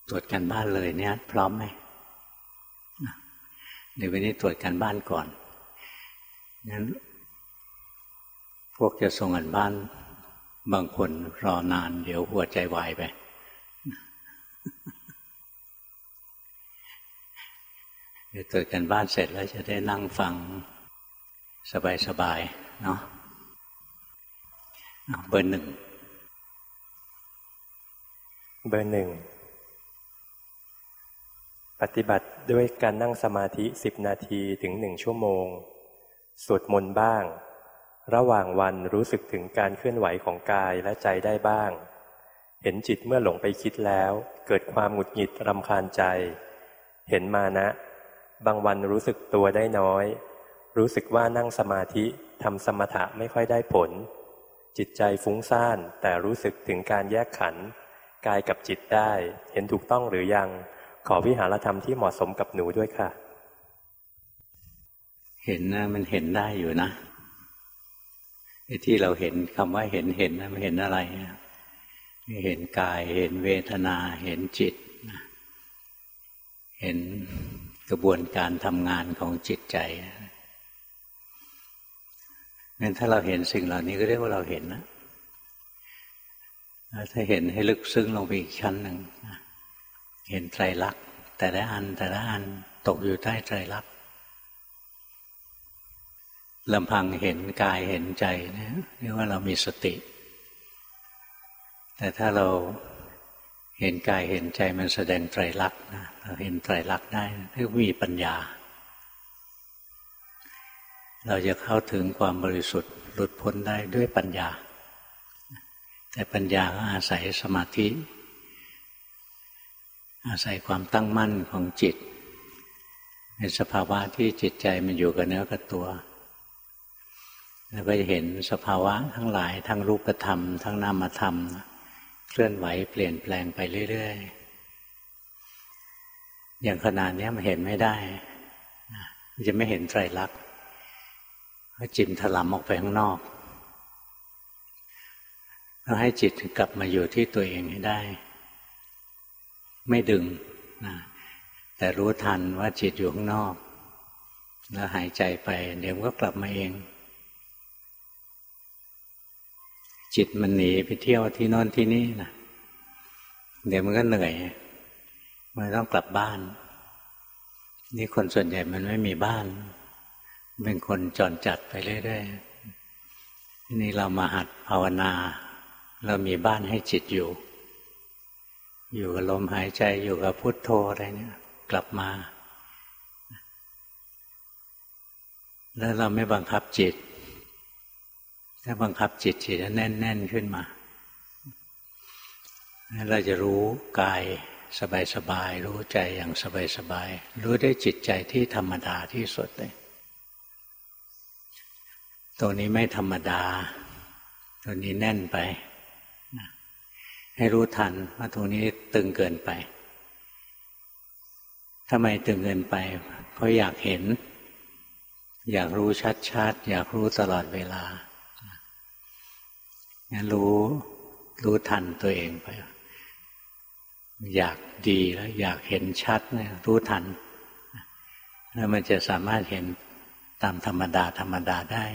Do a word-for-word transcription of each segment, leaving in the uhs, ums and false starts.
ตรวจการบ้านเลยเนี่ยพร้อมไหมเดี๋ยววันนี้ตรวจการบ้านก่อนงั้นพวกจะส่งกันบ้านบางคนรอนานเดี๋ยวหัวใจวายไปเดี๋ยวตรวจการบ้านเสร็จแล้วจะได้นั่งฟังสบายๆเนาะเบอร์หนึ่งเบอร์หนึ่งปฏิบัติด้วยการนั่งสมาธิสิบนาทีถึงหนึ่งชั่วโมงสวดมนต์บ้างระหว่างวันรู้สึกถึงการเคลื่อนไหวของกายและใจได้บ้างเห็นจิตเมื่อหลงไปคิดแล้วเกิดความหงุดหงิดรำคาญใจเห็นมานะบางวันรู้สึกตัวได้น้อยรู้สึกว่านั่งสมาธิทำสมถะไม่ค่อยได้ผลจิตใจฟุ้งซ่านแต่รู้สึกถึงการแยกขันธ์กายกับจิตได้เห็นถูกต้องหรือยังขอวิหารธรรมที่เหมาะสมกับหนูด้วยค่ะเห็นนะมันเห็นได้อยู่นะไอ้ที่เราเห็นคำว่าเห็นเห็นนะมันเห็นอะไรเห็นกายเห็นเวทนาเห็นจิตเห็นกระบวนการทำงานของจิตใจงั้นถ้าเราเห็นสิ่งเหล่านี้ก็เรียกว่าเราเห็นนะถ้าเห็นให้ลึกซึ้งลงไปอีกชั้นหนึ่งเห็นไตรลักษณ์แต่ละอันแต่ละอันตกอยู่ใต้ไตรลักษณ์ลำพังเห็นกายเห็นใจเนี่ยเรียกว่าเรามีสติแต่ถ้าเราเห็นกายเห็นใจมันแสดงไตรลักษณ์นะเราเห็นไตรลักษณ์ได้เรียกมีปัญญาเราจะเข้าถึงความบริสุทธิ์หลุดพ้นได้ด้วยปัญญาแต่ปัญญาก็อาศัยสมาธิอาศัยความตั้งมั่นของจิตเป็นสภาวะที่จิตใจมันอยู่กับเนื้อกับตัวแล้วก็จะเห็นสภาวะทั้งหลายทั้งรูปธรรมทั้งนามธรรมเคลื่อนไหวเปลี่ยนแปลงไปเรื่อยๆอย่างขนาดนี้มันเห็นไม่ได้มันจะไม่เห็นไตรลักษณ์เพราะจิตถลำออกไปข้างนอกเราให้จิตกลับมาอยู่ที่ตัวเองให้ได้ไม่ดึงนะแต่รู้ทันว่าจิตอยู่ข้างนอกแล้วหายใจไปเดี๋ยวมันก็กลับมาเองจิตมันหนีไปเที่ยวที่โน่นที่นี่นะเดี๋ยวมันก็เหนื่อยมันต้องกลับบ้านนี่คนส่วนใหญ่มันไม่มีบ้านเป็นคนจรจัดไปเรื่อยๆทีนี้เรามาหัดภาวนาเรามีบ้านให้จิตอยู่อยู่กับลมหายใจอยู่กับพุทโธอะไรเนี่ยกลับมาแล้วเราไม่บังคับจิตถ้าบังคับจิตจิตจะแน่นๆขึ้นมาแล้วเราจะรู้กายสบายๆรู้ใจอย่างสบายๆรู้ได้จิตใจที่ธรรมดาที่สุดเลยตัวนี้ไม่ธรรมดาตัวนี้แน่นไปให้รู้ทันว่าตรงนี้ตึงเกินไปทำไมตึงเกินไปเพราะอยากเห็นอยากรู้ชัดๆอยากรู้ตลอดเวลางั้นรู้รู้ทันตัวเองไปอยากดีแล้วอยากเห็นชัดเนี่ยรู้ทันแล้วมันจะสามารถเห็นตามธรรมดาธรรมดาได้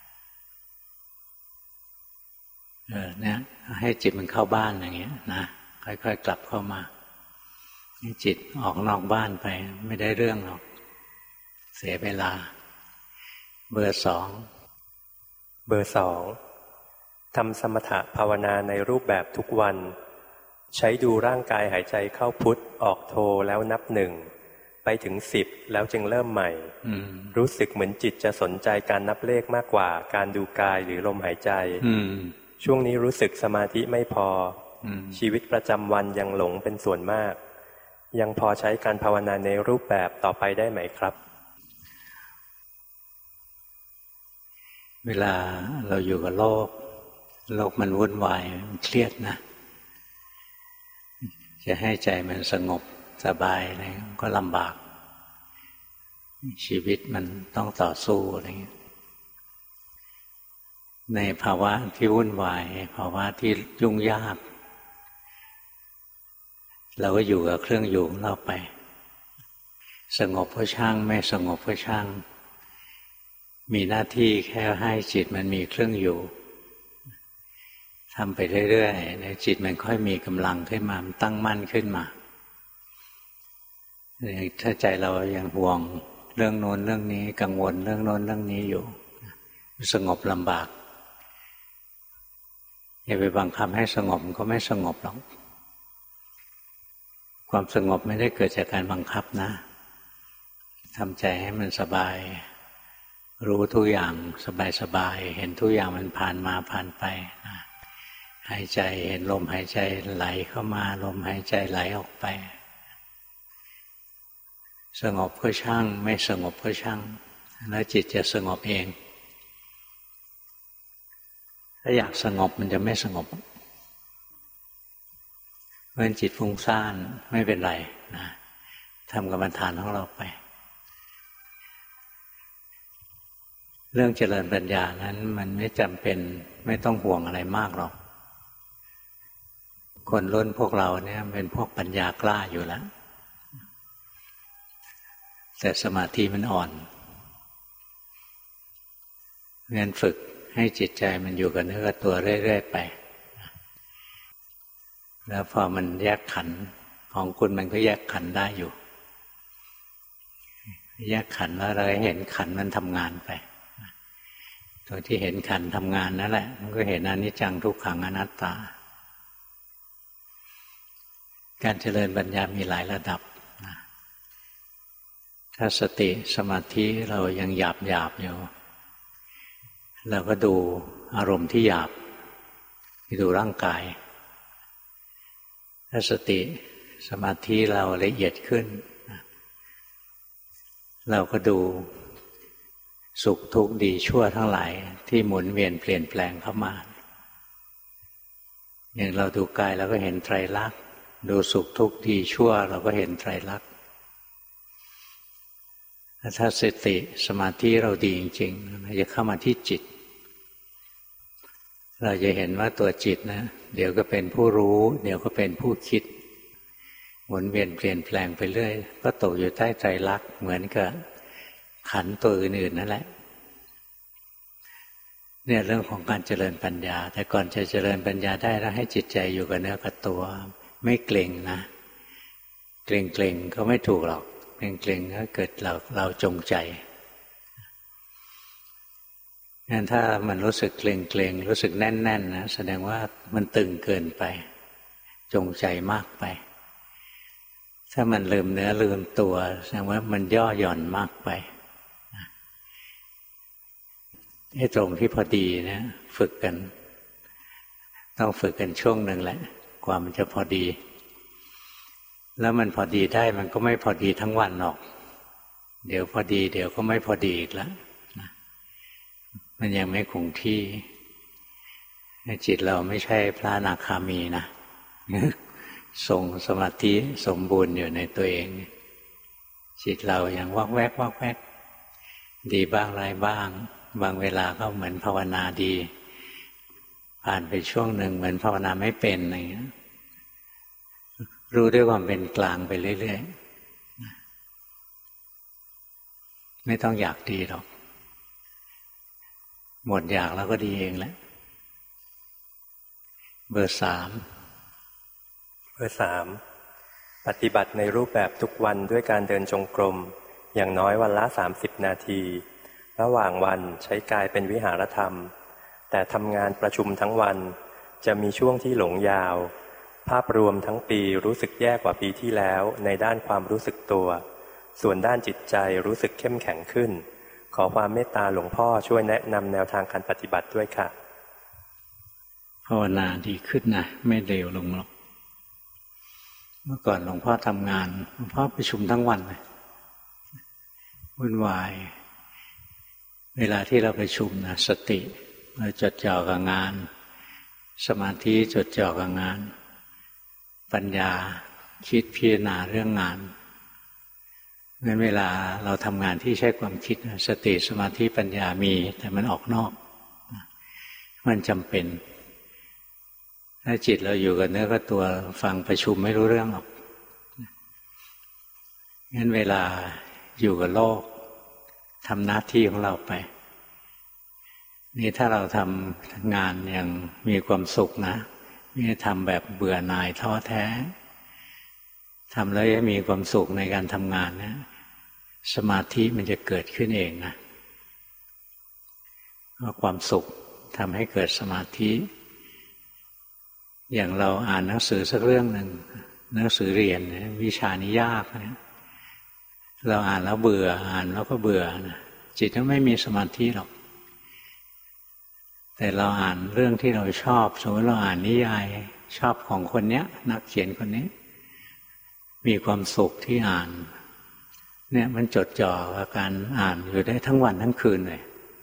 เออเนี่ยให้จิตมันเข้าบ้านอย่างเงี้ยนะค่อยๆกลับเข้ามาให้จิตออกนอกบ้านไปไม่ได้เรื่องหรอกเสียเวลาเบอร์สองเบอร์สองทำสมถะภาวนาในรูปแบบทุกวันใช้ดูร่างกายหายใจเข้าพุทออกโทแล้วนับหนึ่งไปถึงสิบแล้วจึงเริ่มใหม่รู้สึกเหมือนจิตจะสนใจการนับเลขมากกว่าการดูกายหรือลมหายใจช่วงนี้รู้สึกสมาธิไม่พอชีวิตประจำวันยังหลงเป็นส่วนมากยังพอใช้การภาวนาในรูปแบบต่อไปได้ไหมครับเวลาเราอยู่กับโลกโลกมันวุ่นวายมันเครียดนะจะให้ใจมันสงบสบายอะไรก็ลำบากชีวิตมันต้องต่อสู้อะไรอย่างเงี้ยในภาวะที่วุ่นวายภาวะที่ยุ่งยากเราก็อยู่กับเครื่องอยู่ของเราไปสงบก็ช่างไม่สงบก็ช่างมีหน้าที่แค่ให้จิตมันมีเครื่องอยู่ทำไปเรื่อยๆแล้วจิตมันค่อยมีกำลังขึ้นมามันตั้งมั่นขึ้นมาถ้าใจเรายังห่วงเรื่องโน้นเรื่องนี้กังวลเรื่องโน้นเรื่องนี้อยู่สงบลำบากอย่าไปบังคับให้สงบมันก็ไม่สงบหรอกความสงบไม่ได้เกิดจากการบังคับนะทำใจให้มันสบายรู้ทุกอย่างสบายๆเห็นทุกอย่างมันผ่านมาผ่านไปนะหายใจเห็นลมหายใจไหลเข้ามาลมหายใจไหลออกไปสงบก็ช่างไม่สงบก็ช่างแล้วจิตจะสงบเองถ้าอยากสงบมันจะไม่สงบเพราะฉะนั้นจิตฟุ้งซ่านไม่เป็นไรนะทำกรรมฐานของเราไปเรื่องเจริญปัญญานั้นมันไม่จำเป็นไม่ต้องห่วงอะไรมากหรอกคนรุ่นพวกเราเนี่ยเป็นพวกปัญญากล้าอยู่แล้วแต่สมาธิมันอ่อนงั้นฝึกให้จิตใจมันอยู่กับเนื้อกับตัวเรื่อยๆไปแล้วพอมันแยกขันธ์ของคุณมันก็แยกขันธ์ได้อยู่แยกขันธ์แล้วเราเห็นขันธ์มันทำงานไปตัวที่เห็นขันธ์ทำงานนั่นแหละมันก็เห็นอนิจจังทุกขังอนัตตาการเจริญปัญญามีหลายระดับนะถ้าสติสมาธิเรายังหยาบหยาบอยู่เราก็ดูอารมณ์ที่หยาบดูร่างกายถ้าสติสมาธิเราละเอียดขึ้นเราก็ดูสุขทุกข์ดีชั่วทั้งหลายที่หมุนเวียนเปลี่ยนแปลงเข้ามาอย่างเราดูกายเราก็เห็นไตรลักษณ์ดูสุขทุกข์ดีชั่วเราก็เห็นไตรลักษณ์ถ้าสติสมาธิเราดีจริงๆเราจะเข้ามาที่จิตเราจะเห็นว่าตัวจิตนะเดี๋ยวก็เป็นผู้รู้เดี๋ยวก็เป็นผู้คิดหมุนเวียนเปลี่ยนแปลงไปเรื่อยก็ตกอยู่ใต้ไตรลักษณ์เหมือนกับขันธ์ตัวอื่นๆนั่นแหละเนี่ยเรื่องของการเจริญปัญญาแต่ก่อนจะเจริญปัญญาได้ต้องให้จิตใจอยู่กับเนื้อกับตัวไม่เกร็งนะเกร็งเกร็งก็ไม่ถูกหรอกเกร็งเกร็งก็เกิดเราเราจงใจงั้นถ้ามันรู้สึกเกร็งเกร็งรู้สึกแน่นๆ นะแสดงว่ามันตึงเกินไปจงใจมากไปถ้ามันลืมเนื้อลืมตัวแสดงว่ามันย่อหย่อนมากไปไอ้ตรงที่พอดีเนี่ยฝึกกันต้องฝึกกันช่วงหนึ่งแหละกว่ามันจะพอดีแล้วมันพอดีได้มันก็ไม่พอดีทั้งวันหรอกเดี๋ยวพอดีเดี๋ยวก็ไม่พอดีอีกแล้วนะมันยังไม่คงที่จิตเราไม่ใช่พระอนาคามีนะทรงสมาธิสมบูรณ์อยู่ในตัวเองจิตเรายังวอกแวกวอกแวกดีบ้างร้ายบ้างบางเวลาก็เหมือนภาวนาดีผ่านไปช่วงหนึ่งเหมือนภาวนาไม่เป็นอะไรอย่างเงี้ยรู้ด้วยความเป็นกลางไปเรื่อยๆไม่ต้องอยากดีหรอกหมดอยากแล้วก็ดีเองแหละเบอร์สามเบอร์สามปฏิบัติในรูปแบบทุกวันด้วยการเดินจงกรมอย่างน้อยวันละสามสิบนาทีระหว่างวันใช้กายเป็นวิหารธรรมแต่ทำงานประชุมทั้งวันจะมีช่วงที่หลงยาวภาพรวมทั้งปีรู้สึกแย่กว่าปีที่แล้วในด้านความรู้สึกตัวส่วนด้านจิตใจรู้สึกเข้มแข็งขึ้นขอความเมตตาหลวงพ่อช่วยแนะนำแนวทางการปฏิบัติด้วยค่ะภาวนาดีขึ้นนะไม่เลวลงหรอกเมื่อก่อนหลวงพ่อทำงานหลวงพ่อประชุมทั้งวันเลยวุ่นวายเวลาที่เราประชุมนะสติเราจดจ่อกับงานสมาธิจดจ่อกับงานปัญญาคิดพิจารณาเรื่องงานงั้นเวลาเราทำงานที่ใช้ความคิดสติสมาธิปัญญามีแต่มันออกนอกมันจำเป็นถ้าจิตเราอยู่กับเนื้อกับตัวฟังประชุมไม่รู้เรื่องหรอกงั้นเวลาอยู่กับโลกทำหน้าที่ของเราไปนี่ถ้าเราทำงานอย่างมีความสุขนะไม่ได้ทำแบบเบื่อหน่ายท้อแท้ทำแล้วจะมีความสุขในการทำงานนะสมาธิมันจะเกิดขึ้นเองนะเพราะความสุขทำให้เกิดสมาธิอย่างเราอ่านหนังสือสักเรื่องหนึ่งหนังสือเรียนวิชานี้ยากนะเราอ่านแล้วเบื่ออ่านแล้วก็เบื่อนะจิตก็ไม่มีสมาธิหรอกแต่เราอ่านเรื่องที่เราชอบสมมติเราอ่านนิยายชอบของคนเนี้ยนักเขียนคนนี้มีความสุขที่อ่านเนี่ยมันจดจ่อกับการอ่านอยู่ได้ทั้งวันทั้งคืนเลย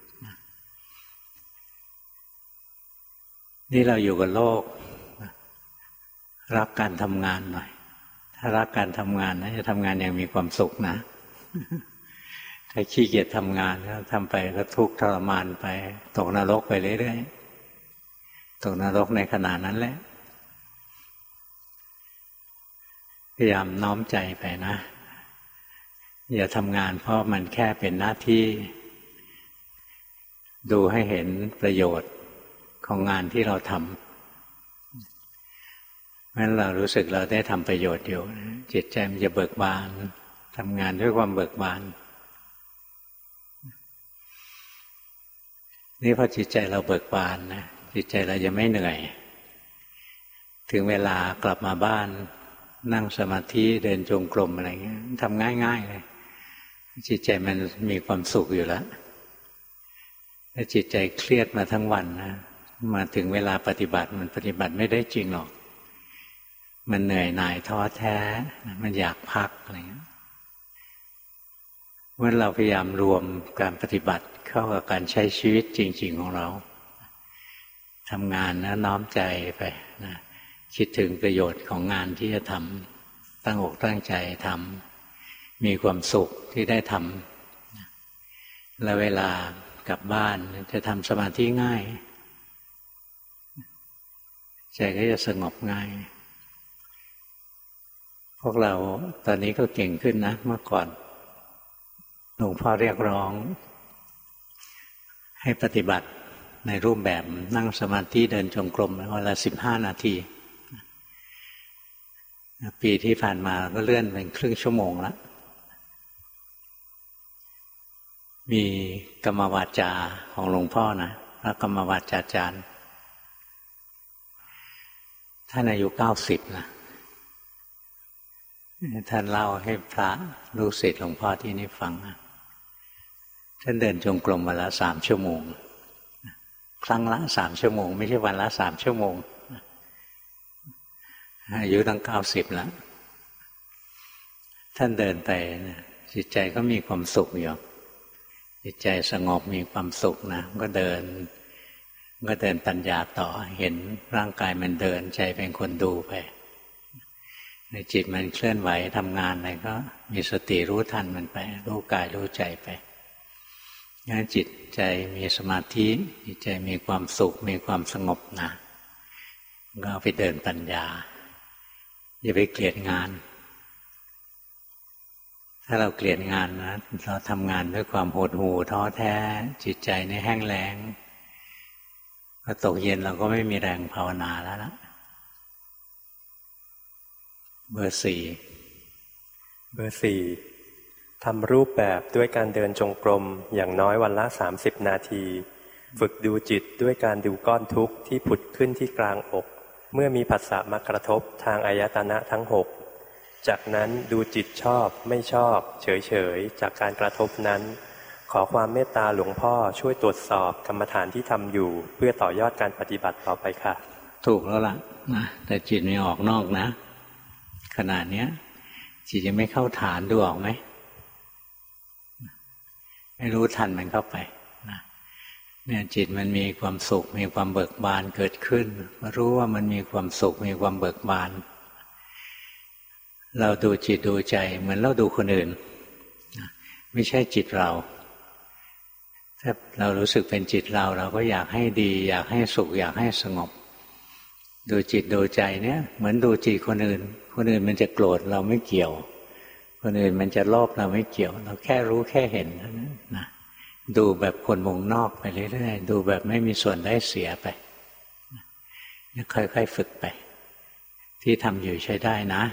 นี่เราอยู่กับโลกรักการทำงานหน่อยถ้ารักการทำงานนะจะทำงานอย่างมีความสุขนะถ้าขี้เกียจทำงานก็ทำไปก็ทุกข์ทรมานไปตกนรกไปเรื่อยๆตกนรกในขณะนั้นแหละพยายามน้อมใจไปนะอย่าทำงานเพราะมันแค่เป็นหน้าที่ดูให้เห็นประโยชน์ของงานที่เราทำงั้นเรารู้สึกเราได้ทำประโยชน์อยู่จิตใจมันจะเบิกบานทำงานด้วยความเบิกบานนี่พอจิตใจเราเบิกบานนะจิตใจเราจะไม่เหนื่อยถึงเวลากลับมาบ้านนั่งสมาธิเดินจงกรมอะไรเงี้ยทำง่ายๆเลยจิตใจมันมีความสุขอยู่แล้วถ้าจิตใจเครียดมาทั้งวันนะมาถึงเวลาปฏิบัติมันปฏิบัติไม่ได้จริงหรอกมันเหนื่อยหน่ายท้อแท้มันอยากพักอะไรเงี้ยเมื่อเราพยายามรวมการปฏิบัติเข้ากับการใช้ชีวิตจริงๆของเราทำงานนะน้อมใจไปนะคิดถึงประโยชน์ของงานที่จะทำตั้งอกตั้งใจทำมีความสุขที่ได้ทำแล้วเวลากลับบ้านจะทำสมาธิง่ายใจก็จะสงบง่ายพวกเราตอนนี้ก็เก่งขึ้นนะเมื่อก่อนหลวงพ่อเรียกร้องให้ปฏิบัติในรูปแบบนั่งสมาธิเดินจงกรมวันละสิบห้านาทีปีที่ผ่านมาก็เลื่อนเป็นครึ่งชั่วโมงแล้วมีกรรมวาจาของหลวงพ่อนะพระกรรมวาจาจารย์ท่านอายุเก้าสิบนะท่านเล่าให้พระลูกศิษย์หลวงพ่อที่นี่ฟังนะท่านเดินจงกรมวันละสามชั่วโมงครั้งละสามชั่วโมงไม่ใช่วันละสามชั่วโมงอายุตั้งเก้าสิบแล้วท่านเดินไปจิตใจก็มีความสุขอยู่จิตใจสงบมีความสุขนะก็เดินก็เดินปัญญาต่อเห็นร่างกายมันเดินใจเป็นคนดูไปในจิตมันเคลื่อนไหวทำงานอะไรก็มีสติรู้ทันมันไปรู้กายรู้ใจไปงั้นจิตใจมีสมาธิจิตใจมีความสุขมีความสงบนะก็เอาไปเดินปัญญาอย่าไปเกลียดงานถ้าเราเกลียดงานนะเราทำงานด้วยความหดหู่ท้อแท้จิตใจในแห้งแล้งพอตกเย็นเราก็ไม่มีแรงภาวนาแล้วนะเบอร์สี่เบอร์สี่ทำรูปแบบด้วยการเดินจงกรมอย่างน้อยวันละสามสิบนาทีฝึกดูจิตด้วยการดูก้อนทุกข์ที่ผุดขึ้นที่กลางอกเมื่อมีผัสสะมากระทบทางอายตนะทั้งหกจากนั้นดูจิตชอบไม่ชอบเฉยๆจากการกระทบนั้นขอความเมตตาหลวงพ่อช่วยตรวจสอบกรรมฐานที่ทำอยู่เพื่อต่อยอดการปฏิบัติต่อไปค่ะถูกแล้วล่ะนะแต่จิตไม่ออกนอกนะขนาดเนี้ยจิตยังไม่เข้าฐานดูออกไหมไม่รู้ทันมันเข้าไปนะเนี่ยจิตมันมีความสุขมีความเบิกบานเกิดขึ้นรู้ว่ามันมีความสุขมีความเบิกบานเราดูจิตดูใจเหมือนเราดูคนอื่นไม่ใช่จิตเราถ้าเรารู้สึกเป็นจิตเราเราก็อยากให้ดีอยากให้สุขอยากให้สงบดูจิตดูใจเนี่ยเหมือนดูจิตคนอื่นคนอื่นมันจะโกรธเราไม่เกี่ยวคคนอื่นมันจะโลภเราไม่เกี่ยวเราแค่รู้แค่เห็นเท่านั้นนะดูแบบคนวงนอกไปเรื่อยๆดูแบบไม่มีส่วนได้เสียไปค่อยๆฝึกไปที่ทำอยู่ใช้ได้นะ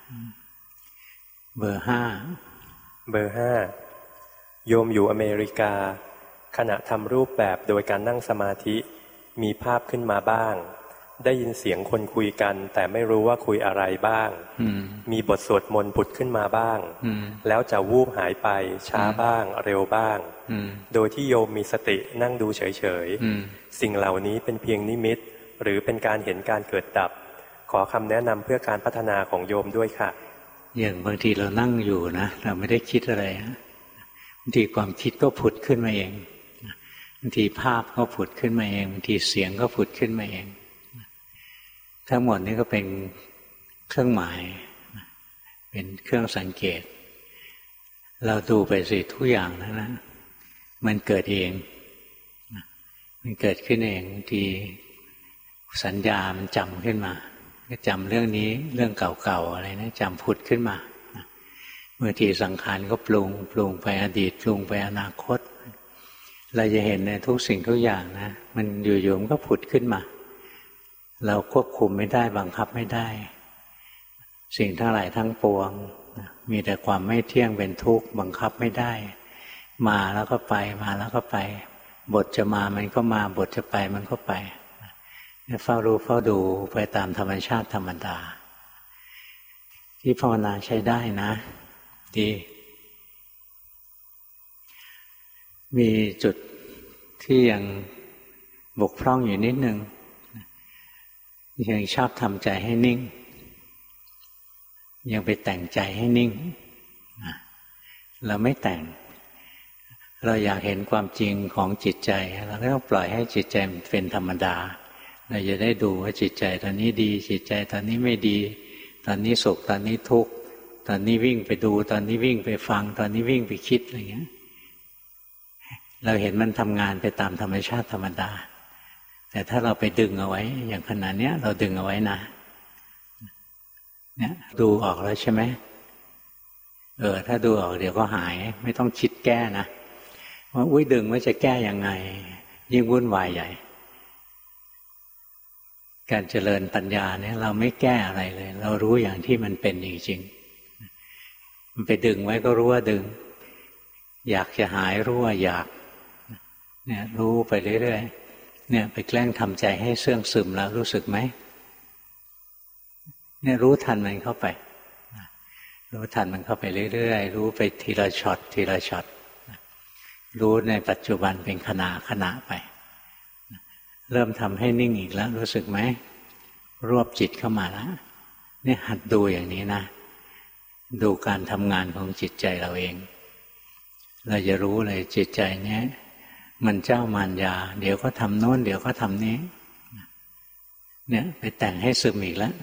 เบอร์ห้าเบอร์ห้าโยมอยู่อเมริกาขณะทำรูปแบบโดยการนั่งสมาธิมีภาพขึ้นมาบ้างได้ยินเสียงคนคุยกันแต่ไม่รู้ว่าคุยอะไรบ้างมีบทสวดมนต์ผุดขึ้นมาบ้างแล้วจะวูบหายไปช้าบ้างเร็วบ้างโดยที่โยมมีสตินั่งดูเฉยๆสิ่งเหล่านี้เป็นเพียงนิมิตหรือเป็นการเห็นการเกิดดับขอคำแนะนำเพื่อการพัฒนาของโยมด้วยค่ะอย่างบางทีเรานั่งอยู่นะเราไม่ได้คิดอะไรบางทีความคิดก็ผุดขึ้นมาเองบางทีภาพก็ผุดขึ้นมาเองบางทีเสียงก็ผุดขึ้นมาเองทั้งหมดนี้ก็เป็นเครื่องหมายเป็นเครื่องสังเกตเราดูไปสิทุกอย่างนะนะมันเกิดเองมันเกิดขึ้นเองบางทีสัญญามันจำขึ้นมาก็จำเรื่องนี้เรื่องเก่าๆอะไรนะจำผุดขึ้นมาบางทีสังขารก็ปรุงปรุงไปอดีตปรุงไปอนาคตเราจะเห็นในทุกสิ่งทุกอย่างนะมันอยู่ๆมันก็ผุดขึ้นมาเราควบคุมไม่ได้บังคับไม่ได้สิ่งทั้งหลายทั้งปวงมีแต่ความไม่เที่ยงเป็นทุกข์บังคับไม่ได้มาแล้วก็ไปมาแล้วก็ไปบทจะมามันก็มาบทจะไปมันก็ไปเฝ้ารู้เฝ้าดูไปตามธรรมชาติธรรมดาที่ภาวนาใช้ได้นะดีมีจุดที่ยังบกพร่องอยู่นิดนึงยังชอบทำใจให้นิ่งยังไปแต่งใจให้นิ่งเราไม่แต่งเราอยากเห็นความจริงของจิตใจเราก็ต้องปล่อยให้จิตใจมันเป็นธรรมดาเราจะได้ดูว่าจิตใจตอนนี้ดีจิตใจตอนนี้ไม่ดีตอนนี้สุขตอนนี้ทุกข์ตอนนี้วิ่งไปดูตอนนี้วิ่งไปฟังตอนนี้วิ่งไปคิดอะไรเงี้ยเราเห็นมันทำงานไปตามธรรมชาติธรรมดาแต่ถ้าเราไปดึงเอาไว้อย่างขนาดนี้เราดึงเอาไว้นะเนี่ยดูออกแล้วใช่ไหมเออถ้าดูออกเดี๋ยวก็หายไม่ต้องคิดแก้นะว่าอุ้ยดึงว่าจะแก้ยังไงยิ่งวุ่นวายใหญ่การเจริญปัญญาเนี่ยเราไม่แก้อะไรเลยเรารู้อย่างที่มันเป็นจริงๆมันไปดึงไว้ก็รู้ว่าดึงอยากจะหายรู้ว่าอยากเนี่ยรู้ไปเรื่อยๆเนี่ยไปแกล้งทำใจให้เสื่องซึมแล้วรู้สึกไหมเนี่ยรู้ทันมันเข้าไปรู้ทันมันเข้าไปเรื่อยๆรู้ไปทีละช็อตทีละช็อตรู้ในปัจจุบันเป็นขณะขณะไปเริ่มทำให้นิ่งอีกแล้วรู้สึกไหมรวบจิตเข้ามาแล้วเนี่ยหัดดูอย่างนี้นะดูการทำงานของจิตใจเราเองเราจะรู้เลยจิตใจเนี้ยมันเจ้ามารยาเดี๋ยวก็ทำโน้นเดี๋ยวก็ทำนี้เนี่ยไปแต่งให้ซึมอีกแล้ว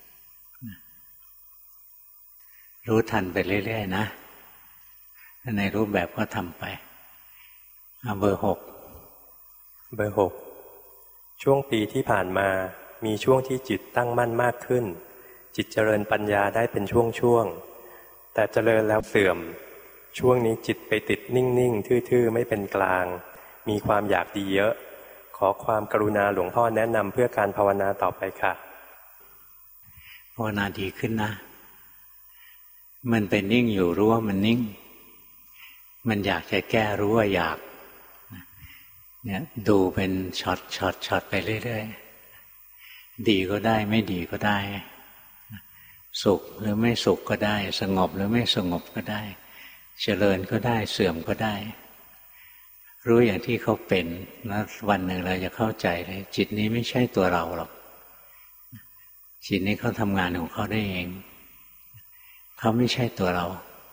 รู้ทันไปเรื่อยๆนะในรูปแบบก็ทำไปเอาเบอร์หกเบอร์หกช่วงปีที่ผ่านมามีช่วงที่จิตตั้งมั่นมากขึ้นจิตเจริญปัญญาได้เป็นช่วงๆแต่เจริญแล้วเสื่อมช่วงนี้จิตไปติดนิ่งๆทื่อๆไม่เป็นกลางมีความอยากดีเยอะขอความกรุณาหลวงพ่อแนะนำเพื่อการภาวนาต่อไปค่ะภาวนาดีขึ้นนะมันเป็นนิ่งอยู่รู้ว่ามันนิ่งมันอยากจะแก้รู้ว่าอยากเนี่ยดูเป็นช็อตช็อตช็อตไปเรื่อยๆดีก็ได้ไม่ดีก็ได้สุขหรือไม่สุขก็ได้สงบหรือไม่สงบก็ได้เจริญก็ได้เสื่อมก็ได้รู้อย่างที่เขาเป็นแล้ววันหนึ่งเราจะเข้าใจเลยจิตนี้ไม่ใช่ตัวเราหรอกจิตนี้เขาทำงานของเขาได้เองเขาไม่ใช่ตัวเรา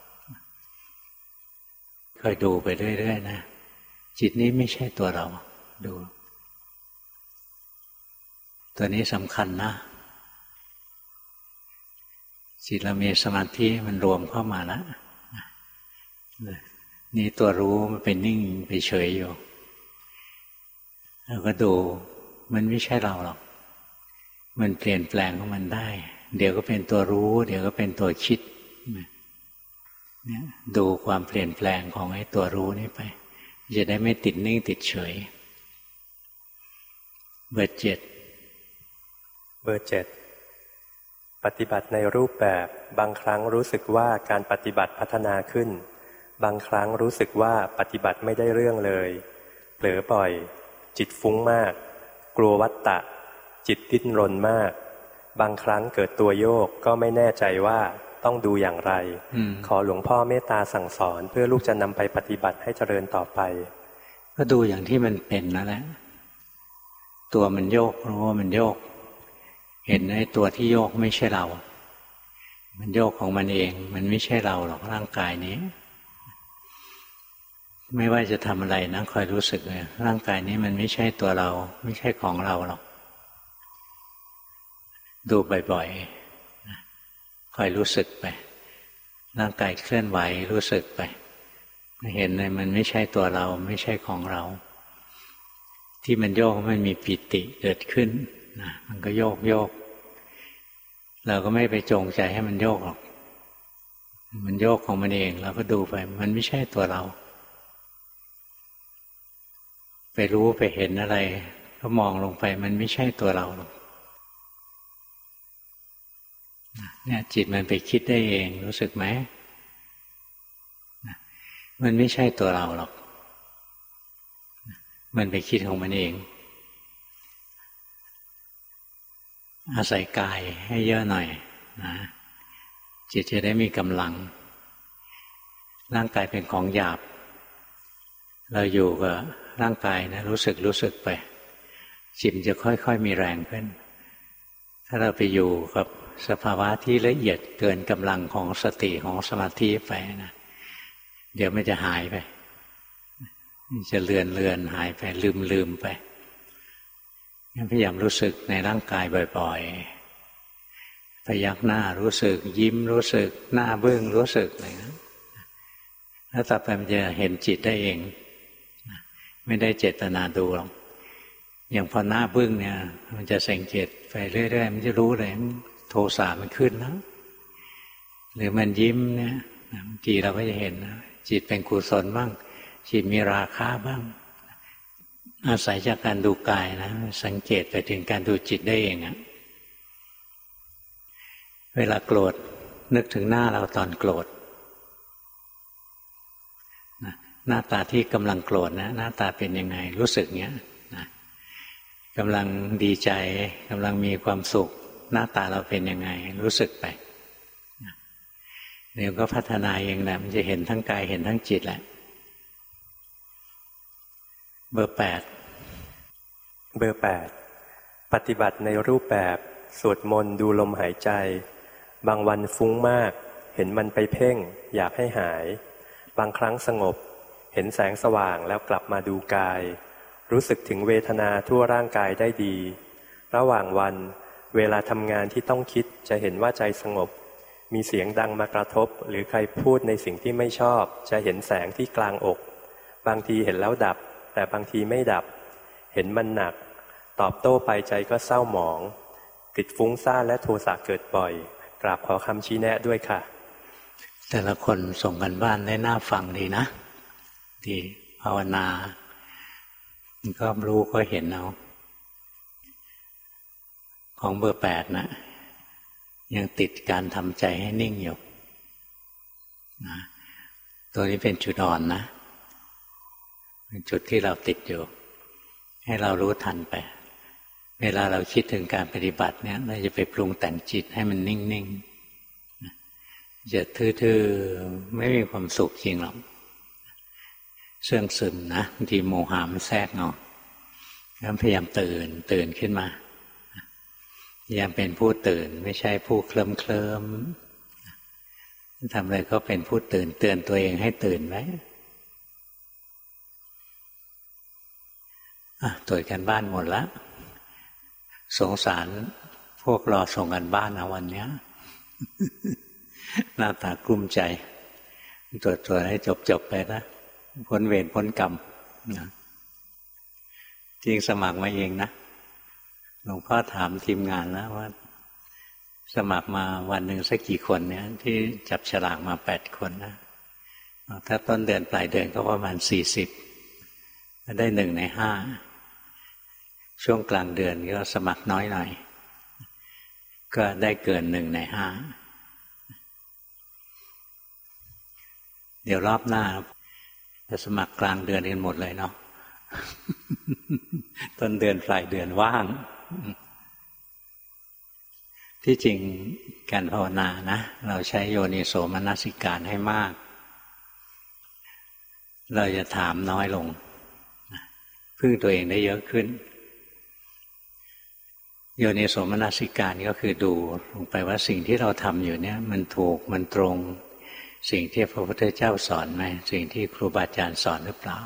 คอยดูไปเรื่อยๆนะจิตนี้ไม่ใช่ตัวเราดูตัวนี้สำคัญนะจิตเรามีสมาธิมันรวมเข้ามาแล้วนี่ตัวรู้มันเป็นนิ่งไปเฉยอยู่เราก็ดูมันไม่ใช่เราหรอกมันเปลี่ยนแปลงของมันได้เดี๋ยวก็เป็นตัวรู้เดี๋ยวก็เป็นตัวคิดเนี่ยดูความเปลี่ยนแปลงของไอ้ตัวรู้นี่ไปจะได้ไม่ติดนิ่งติดเฉยเบอร์เจ็ดเบอร์เจ็ดปฏิบัติในรูปแบบบางครั้งรู้สึกว่าการปฏิบัติพัฒนาขึ้นบางครั้งรู้สึกว่าปฏิบัติไม่ได้เรื่องเลยเผลอบ่อยจิตฟุ้งมากกลัววัฏฏะจิตดิ้นรนมากบางครั้งเกิดตัวโยกก็ไม่แน่ใจว่าต้องดูอย่างไรขอหลวงพ่อเมตตาสั่งสอนเพื่อลูกจะนำไปปฏิบัติให้เจริญต่อไปก็ดูอย่างที่มันเป็นนั่นแหละตัวมันโยกรู้ว่ามันโยกเห็นไอ้ตัวที่โยกไม่ใช่เรามันโยกของมันเองมันไม่ใช่เราหรอกร่างกายนี้ไม่ว่าจะทำอะไรนะคอยรู้สึกเลยร่างกายนี้มันไม่ใช่ตัวเราไม่ใช่ของเราหรอกดูบ่อยๆคอยรู้สึกไปร่างกายเคลื่อนไหวรู้สึกไปเห็นเลยมันไม่ใช่ตัวเราไม่ใช่ของเราที่มันโยกมันมีปิติเกิดขึ้นนะมันก็โยกโยกเราก็ไม่ไปจงใจให้มันโยกหรอกมันโยกของมันเองเราก็ดูไปมันไม่ใช่ตัวเราไปรู้ไปเห็นอะไรก็มองลงไปมันไม่ใช่ตัวเราหรอกเนี่ยจิตมันไปคิดได้เองรู้สึกไหมมันไม่ใช่ตัวเราหรอกมันไปคิดของมันเองอาศัยกายให้เยอะหน่อยนะจิตจะได้มีกำลังร่างกายเป็นของหยาบเราอยู่กับร่างกายนะรู้สึกรู้สึกไปจิตจะค่อยๆมีแรงขึ้นถ้าเราไปอยู่กับสภาวะที่ละเอียดเกินกำลังของสติของสมาธิไปนะเดี๋ยวมันจะหายไปจะเลือนเลือนหายไปลืมลืมไปพยายามรู้สึกในร่างกายบ่อยๆพยักหน้ารู้สึกยิ้มรู้สึกหน้าบึ้งรู้สึกอะไรนะแล้วต่อไปมันจะเห็นจิตได้เองไม่ได้เจตนาดูหรอกอย่างพอหน้าบึ้งเนี่ยมันจะสังเกตไปเรื่อยๆมันจะรู้เลยโทสะมันขึ้นแล้วหรือมันยิ้มเนี่ยบางทีเราก็จะเห็นนะจิตเป็นกุศลบ้างจิตมีราคะบ้างอาศัยจากการดูกายนะสังเกตไปถึงการดูจิตได้เองอะเวลาโกรธนึกถึงหน้าเราตอนโกรธหน้าตาที่กำลังโกรธนะหน้าตาเป็นยังไงรู้สึกเงี้ยนะกำลังดีใจกำลังมีความสุขหน้าตาเราเป็นยังไงรู้สึกไปเดี๋ยวก็พัฒนาเองแหละมันจะเห็นทั้งกายเห็นทั้งจิตแหละเบอร์แปดเบอร์แปดปฏิบัติในรูปแบบสวดมนต์ดูลมหายใจบางวันฟุ้งมากเห็นมันไปเพ่งอยากให้หายบางครั้งสงบเห็นแสงสว่างแล้วกลับมาดูกายรู้สึกถึงเวทนาทั่วร่างกายได้ดีระหว่างวันเวลาทำงานที่ต้องคิดจะเห็นว่าใจสงบมีเสียงดังมากระทบหรือใครพูดในสิ่งที่ไม่ชอบจะเห็นแสงที่กลางอกบางทีเห็นแล้วดับแต่บางทีไม่ดับเห็นมันหนักตอบโต้ไปใจก็เศร้าหมองติดฟุ้งซ่านและโทสะเกิดบ่อยกราบขอคำชี้แนะด้วยค่ะแต่ละคนส่งกันบ้านได้น่าฟังดีนะดีภาวนาก็รู้ก็เห็นเอาของเบอร์แปดนะยังติดการทำใจให้นิ่งอยู่นะตัวนี้เป็นจุดอ่อนนะเป็นจุดที่เราติดอยู่ให้เรารู้ทันไปเวลาเราคิดถึงการปฏิบัติเนี่ยเราจะไปปรุงแต่งจิตให้มันนิ่งๆจะทื่อๆไม่มีความสุขจริงหรอกเสื่องซึมนะบางทีโมหะมันแทรกเนาะพยายามตื่นตื่นขึ้นมาพยายามเป็นผู้ตื่นไม่ใช่ผู้เคลิ้มเคลิ้มทำอะไรก็เป็นผู้ตื่นเตือนตัวเองให้ตื่นไว้ตรวจกันบ้านหมดแล้วสงสารพวกรอส่งกันบ้านนะวันนี้ หน้าตากลุ้มใจตรวจตรวจให้จบๆไปนะพ้นเวรพ้นกรรมนะจริงสมัครมาเองนะหลวงพ่อถามทีมงานแล้วว่าสมัครมาวันหนึ่งสักกี่คนเนี่ยที่จับฉลากมาแปดคนนะถ้าต้นเดือนปลายเดือนก็ประมาณสี่สิบก็ได้หนึ่งในห้าช่วงกลางเดือนก็สมัครน้อยหน่อยก็ได้เกินหนึ่งในห้าเดี๋ยวรอบหน้าจะสมัครกลางเดือนกันหมดเลยเนาะ ต้นเดือนปลายเดือนว่างที่จริงการภาวนานะเราใช้โยนิโสมนสิการให้มากเราจะถามน้อยลงพึ่งตัวเองได้เยอะขึ้นโยนิโสมนสิการก็คือดูลงไปว่าสิ่งที่เราทำอยู่เนี่ยมันถูกมันตรงสิ่งที่พระพุทธเจ้าสอนไหมสิ่งที่ครูบาอาจารย์สอนหรือเปล่า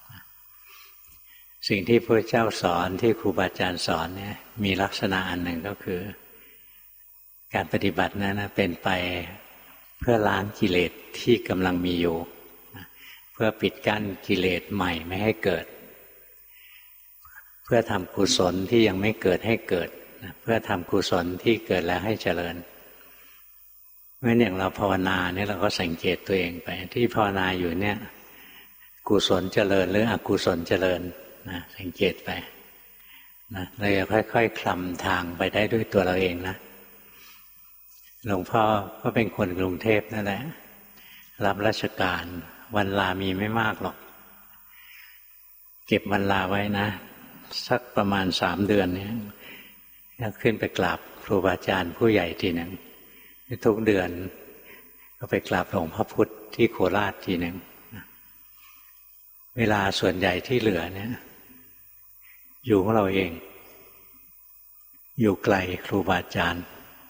สิ่งที่พระเจ้าสอนที่ครูบาอาจารย์สอนเนี่ยมีลักษณะอันหนึ่งก็คือการปฏิบัตินั้นเป็นไปเพื่อล้างกิเลสที่กำลังมีอยู่เพื่อปิดกั้นกิเลสใหม่ไม่ให้เกิดเพื่อทำกุศลที่ยังไม่เกิดให้เกิดเพื่อทำกุศลที่เกิดแล้วให้เจริญเมื่ออย่างเราภาวนาเนี่ยเราก็สังเกตตัวเองไปที่ภาวนาอยู่เนี่ยกุศลเจริญหรืออกุศลเจริญนะสังเกตไปนะเราจะค่อยๆ ค, คลำทางไปได้ด้วยตัวเราเองนะหลวงพ่อก็เป็นคนกรุงเทพนั่นแหละรับราชการวันลามีไม่มากหรอกเก็บวันลาไว้นะสักประมาณสามเดือนเนี่ยจะขึ้นไปกราบครูบาอาจารย์ผู้ใหญ่ทีหนึ่งทุกเดือนก็ไปกราบหลวงพ่อพุธที่โคราชทีหนึ่งเวลาส่วนใหญ่ที่เหลือเนี่ยอยู่ของเราเองอยู่ไกลครูบาอาจารย์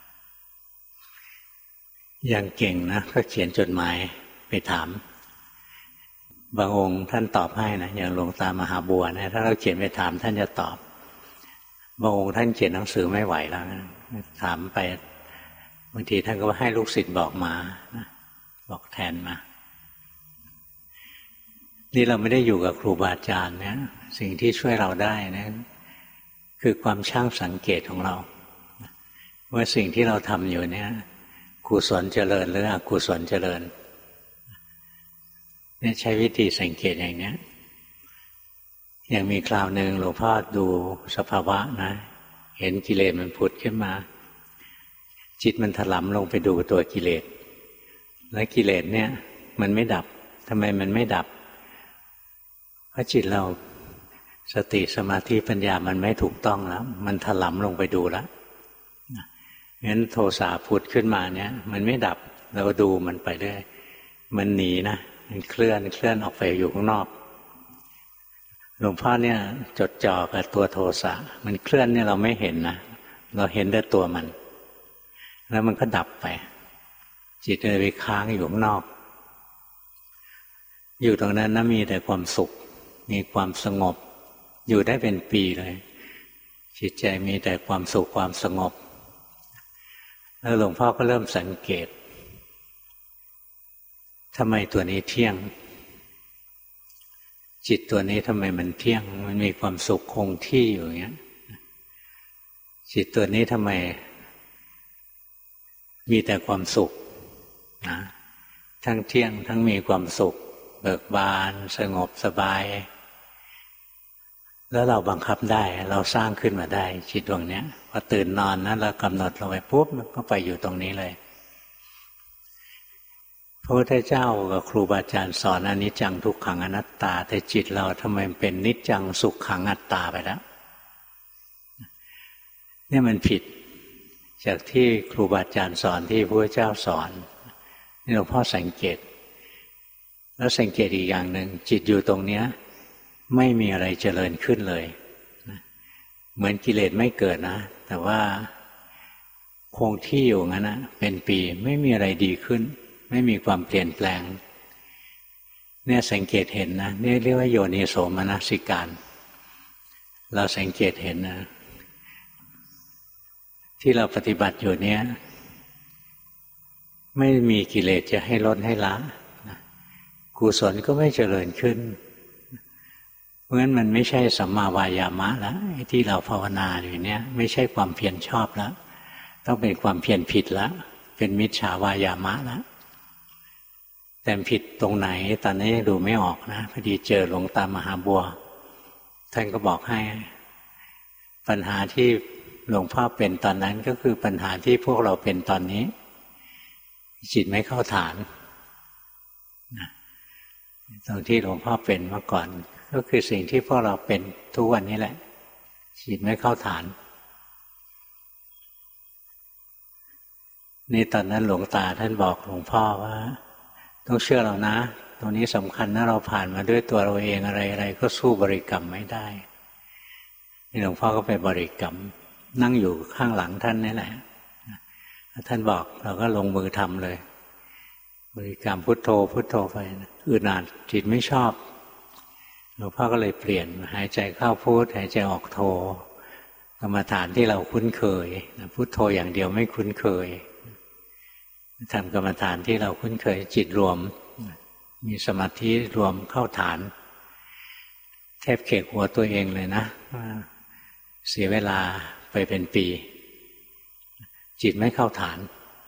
ยังเก่งนะก็เขียนจดหมายไปถามบางองค์ท่านตอบให้นะอย่างหลวงตามหาบัวนะถ้าเราเขียนไปถามท่านจะตอบบางองค์ท่านเขียนหนังสือไม่ไหวแล้วนะถามไปบางทีท่านก็ให้ลูกศิษย์บอกมานะบอกแทนมานี่เราไม่ได้อยู่กับครูบาอาจารย์นะสิ่งที่ช่วยเราได้นะคือความช่างสังเกตของเราว่าสิ่งที่เราทำอยู่เนี่ยกุศลเจริญหรืออกุศลเจริญเนี่ยใช้วิธีสังเกตอย่างนี้อย่างมีคราวหนึ่งหลวงพ่อดูสภาวะนะเห็นกิเลสมันผุดขึ้นมาจิตมันถลำลงไปดูตัวกิเลสและกิเลสเนี่ยมันไม่ดับทำไมมันไม่ดับเพราะจิตเราสติสมาธิปัญญามันไม่ถูกต้องแล้วมันถลำลงไปดูแล้วงั้นโทสะผุดขึ้นมาเนี่ยมันไม่ดับเราดูมันไปเรื่อยมันหนีนะมันเคลื่อนเคลื่อนออกไปอยู่ข้างนอกหลวงพ่อเนี่ยจดจ่อกับตัวโทสะมันเคลื่อนเนี่ยเราไม่เห็นนะเราเห็นแต่ตัวมันแล้วมันก็ดับไปจิตเลยไปค้างอยู่ข้างนอกอยู่ตรงนั้นนะมีแต่ความสุขมีความสงบอยู่ได้เป็นปีเลยจิตใจมีแต่ความสุขความสงบแล้วหลวงพ่อก็เริ่มสังเกตทำไมตัวนี้เที่ยงจิตตัวนี้ทำไมมันเที่ยงมันมีความสุขคงที่อยู่อย่างเงี้ยจิตตัวนี้ทำไมมีแต่ความสุขนะทั้งเที่ยงทั้งมีความสุขเบิกบานสงบสบายแล้วเราบังคับได้เราสร้างขึ้นมาได้จิตดวงเนี้ยพอตื่นนอนนะเรากำหนดลงไปปุ๊บก็ไปอยู่ตรงนี้เลยพระพุทธเจ้ากับครูบาอาจารย์สอนอนิจจังทุกขังอนัตตาแต่จิตเราทำไมเป็นนิจจังสุขขังอัตตาไปแล้วเนี่ยมันผิดจากที่ครูบาอาจารย์สอนที่พระพุทธเจ้าสอนนี่หลวงพ่อสังเกตแล้วสังเกตอีกอย่างหนึ่งจิตอยู่ตรงเนี้ยไม่มีอะไรเจริญขึ้นเลยเหมือนกิเลสไม่เกิดนะแต่ว่าคงที่อยู่งั้นนะเป็นปีไม่มีอะไรดีขึ้นไม่มีความเปลี่ยนแปลงเนี่ยสังเกตเห็นนะนี่เรียกว่าโยนิโสมนสิการเราสังเกตเห็นนะที่เราปฏิบัติอยู่เนี่ยไม่มีกิเลสจะให้ลดให้ละกุศลก็ไม่เจริญขึ้นเพราะฉะนั้นมันไม่ใช่สัมมาวายามะแล้วที่เราภาวนาอยู่เนี่ยไม่ใช่ความเพียรชอบแล้วต้องเป็นความเพียรผิดแล้วเป็นมิจฉาวายามะแล้วแต่ผิดตรงไหนตอนนี้ยังดูไม่ออกนะพอดีเจอหลวงตามหาบัวท่านก็บอกให้ปัญหาที่หลวงพ่อเป็นตอนนั้นก็คือปัญหาที่พวกเราเป็นตอนนี้จิตไม่เข้าฐานนะตรงที่หลวงพ่อเป็นเมื่อก่อนก็คือสิ่งที่พวกเราเป็นทุกวันนี้แหละจิตไม่เข้าฐานนี่ตอนนั้นหลวงตาท่านบอกหลวงพ่อว่าต้องเชื่อเรานะตรงนี้สำคัญนะเราผ่านมาด้วยตัวเราเองอะไรอะไรก็สู้บริกรรมไม่ได้นี่หลวงพ่อก็ไปบริกรรมนั่งอยู่ข้างหลังท่านนี่แหละท่านบอกเราก็ลงมือทำเลยบริกรรมพุทโธพุทโธไปอึดอัดจิตไม่ชอบหลวงพ่อก็เลยเปลี่ยนหายใจเข้าพุทหายใจออกโธกรรมฐานที่เราคุ้นเคยพุทโธอย่างเดียวไม่คุ้นเคยทำกรรมฐานที่เราคุ้นเคยจิตรวมมีสมาธิรวมเข้าฐานแทบเขกหัวตัวเองเลยนะเสียเวลาไปเป็นปีจิตไม่เข้าฐาน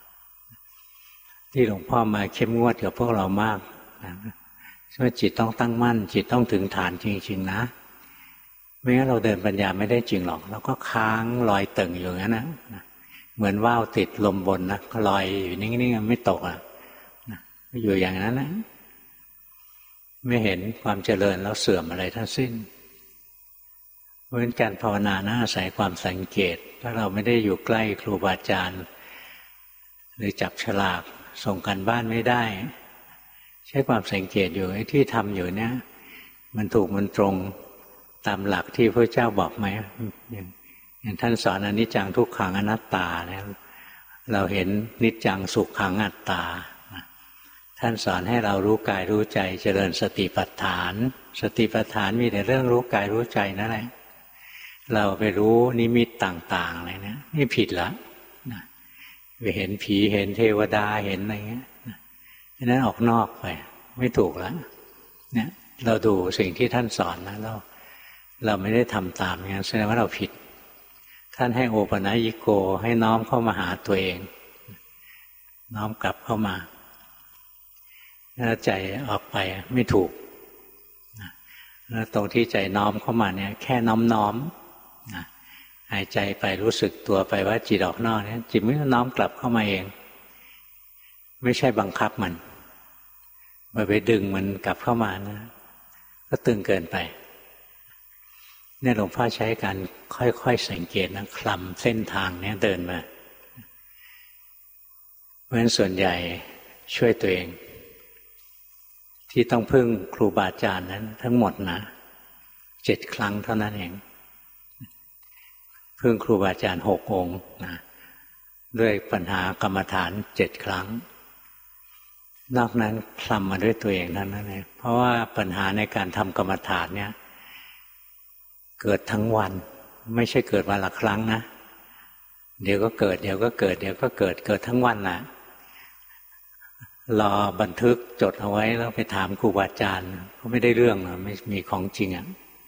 ที่หลวงพ่อมาเข้มงวดกับพวกเรามากว่าจิตต้องตั้งมั่นจิตต้องถึงฐานจริงๆนะไม่งั้นเราเดินปัญญาไม่ได้จริงหรอกเราก็ค้างลอยตึงอยู่งั้นนะเหมือนว่าวติดลมบนนะก็ลอยอยู่นิ่งๆไม่ตกอ่ะอยู่อย่างนั้นนะไม่เห็นความเจริญแล้วเสื่อมอะไรทั้งสิ้นเพราะฉะนั้นการภาวนานะอาศัยความสังเกตถ้าเราไม่ได้อยู่ใกล้ครูบาอาจารย์หรือจับฉลากส่งกันบ้านไม่ได้ใช้ความสังเกตอยู่ไอ้ที่ทำอยู่เนี่ยมันถูกมันตรงตามหลักที่พระเจ้าบอกไหมอย่างอย่างท่านสอนอนิจจังทุกขังอนัตตาเนี่ยเราเห็นนิจจังสุขขังอัตตาท่านสอนให้เรารู้กายรู้ใจเจริญสติปัฏฐานสติปัฏฐานมีแต่เรื่องรู้กายรู้ใจนั่นแหละเราไปรู้นิมิตต่างๆอะไรเนี่ยนี่ผิดละไปเห็นผีเห็นเทวดาเห็นอะไรเงี้ยนั้นออกนอกไปไม่ถูกแล้วเนี่ยเราดูสิ่งที่ท่านสอนนะเราเราไม่ได้ทำตามอย่างนั้นแสดงว่าเราผิดท่านให้โอปนัญิโกให้น้อมเข้ามาหาตัวเองน้อมกลับเข้ามาถ้าใจออกไปไม่ถูกแล้วตรงที่ใจน้อมเข้ามาเนี่ยแค่น้อมน้อมหายใจไปรู้สึกตัวไปว่าจิตออกนอกเนี่ยจิตไม่น้อมกลับเข้ามาเองไม่ใช่บังคับมันไปไปดึงมันกลับเข้ามานะก็ตึงเกินไปเนี่ยหลวงพ่อใช้การค่อยๆสังเกตนะคลำเส้นทางเนี่ยเดินมาเพราะฉะนั้นส่วนใหญ่ช่วยตัวเองที่ต้องพึ่งครูบาอาจารย์นั้นทั้งหมดนะเจ็ดครั้งเท่านั้นเองพึ่งครูบาอาจารย์หกองค์นะด้วยปัญหากรรมฐานเจ็ดครั้งนอกนั้นคลำมาด้วยตัวเองทั้งนั้นเลยเพราะว่าปัญหาในการทำกรรมฐานเนี่ยเกิดทั้งวันไม่ใช่เกิดวันละครั้งนะเดี๋ยวก็เกิดเดี๋ยวก็เกิดเดี๋ยวก็เกิดเกิดทั้งวันน่ะรอบันทึกจดเอาไว้แล้วไปถามครูบาอาจารย์เขาไม่ได้เรื่องหรอกไม่มีของจริงอ่ะ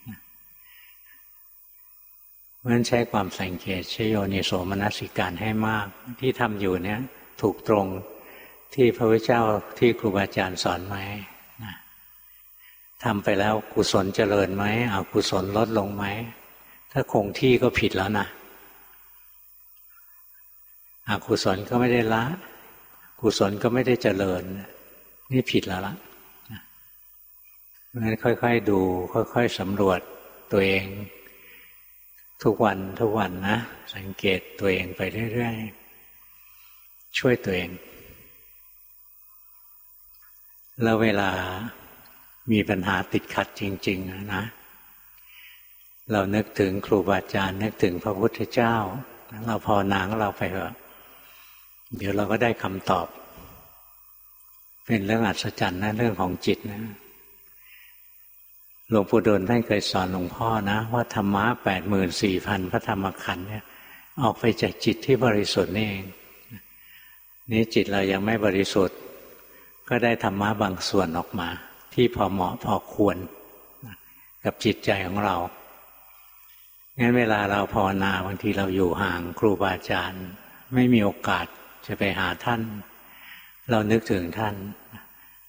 เพราะฉะนั้นใช้ความสังเกตใช้โยนิโสมนสิการให้มากที่ทำอยู่เนี่ยถูกตรงที่พระพุทธเจ้าที่ครูบาอาจารย์สอนไหมนะทำไปแล้วกุศลเจริญไหมอกุศลลดลงไหมถ้าคงที่ก็ผิดแล้วนะอกุศลก็ไม่ได้ละกุศลก็ไม่ได้เจริญนี่ผิดแล้วล่ะเพราะฉะนั้นค่อยๆดูค่อยๆสำรวจตัวเองทุกวันทุกวันนะสังเกตตัวเองไปเรื่อยๆช่วยตัวเองแล้วเวลามีปัญหาติดขัดจริงๆนะเรานึกถึงครูบาอาจารย์นึกถึงพระพุทธเจ้าเราภาวนาของเราไปเถอะเดี๋ยวเราก็ได้คำตอบเป็นเรื่องอัศจรรย์นะเรื่องของจิตนะหลวงปู่ดูลท่านเคยสอนหลวงพ่อนะว่าธรรมะแปดหมื่นสี่พันพระธรรมขันธ์เนี่ยออกไปจากจิตที่บริสุทธิ์นี่เองนี่จิตเรายังไม่บริสุทธิ์ก็ได้ธรรมะบางส่วนออกมาที่พอเหมาะพอควรกับจิตใจของเรางั้นเวลาเราภาวนาบางทีเราอยู่ห่างครูบาอาจารย์ไม่มีโอกาสจะไปหาท่านเรานึกถึงท่าน